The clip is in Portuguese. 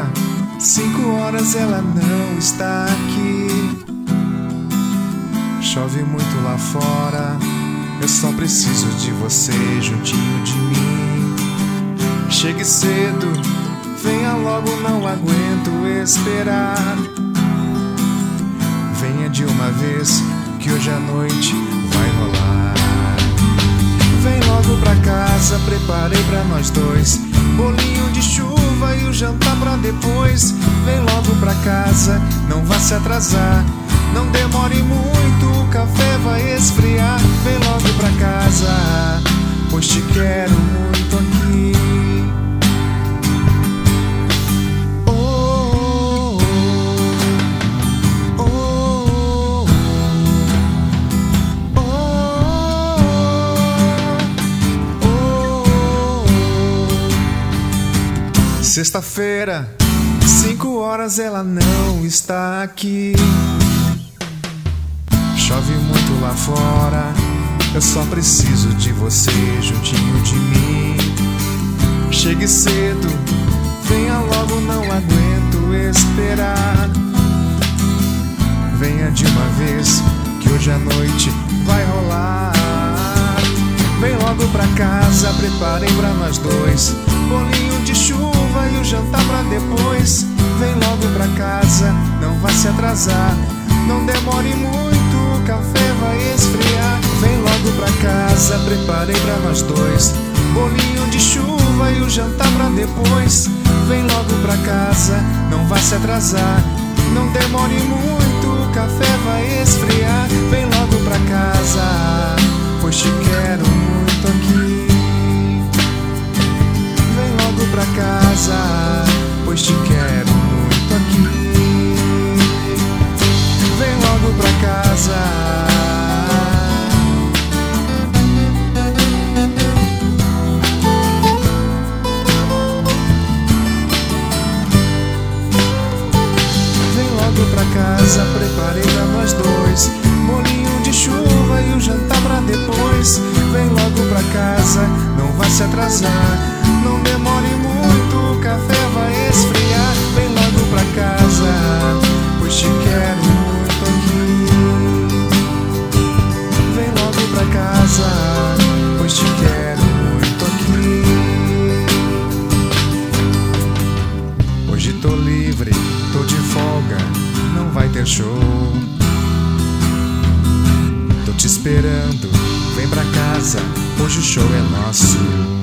Sexta-feira, 5 horas, ela não está aqui. Chove muito lá fora, eu só preciso de você juntinho de mim. Chegue cedo, venha logo, não aguento esperar. Venha de uma vez, que hoje à noite vai rolar. Vem logo pra casa, preparei pra nós dois bolinho de chuva e o jantar pra depois. Vem logo pra casa, não vá se atrasar. Não demore muito, o café vai esfriar. Vem logo pra casa, pois te quero muito aqui. Sexta-feira, 5 horas, ela não está aqui. Chove muito lá fora, eu só preciso de você juntinho de mim. Chegue cedo, venha logo, não aguento esperar. Venha de uma vez, que hoje à noite vai rolar. Vem logo pra casa, preparei pra nós dois bolinho de chuva e o jantar pra depois. Vem logo pra casa, não vá se atrasar. Não demore muito, o café vai esfriar. Vem logo pra casa, preparei pra nós dois bolinho de chuva e o jantar pra depois. Vem logo pra casa, não vá se atrasar. Não demore muito, o café vai esfriar. Vem logo pra casa, pois te quero muito aqui. Vem logo pra casa, pois te quero muito aqui. Vem logo pra casa. Vem logo pra casa, preparei pra nós dois bolinho de chuva e o jantar pra depois. Vem logo pra casa, não vá se atrasar. Não demore muito, o café vai esfriar. Vem logo pra casa, pois te quero muito aqui. Vem logo pra casa, pois te quero muito aqui. Hoje tô livre, tô de folga, não vai ter show. Tô te esperando, vem pra casa, hoje o show é nosso.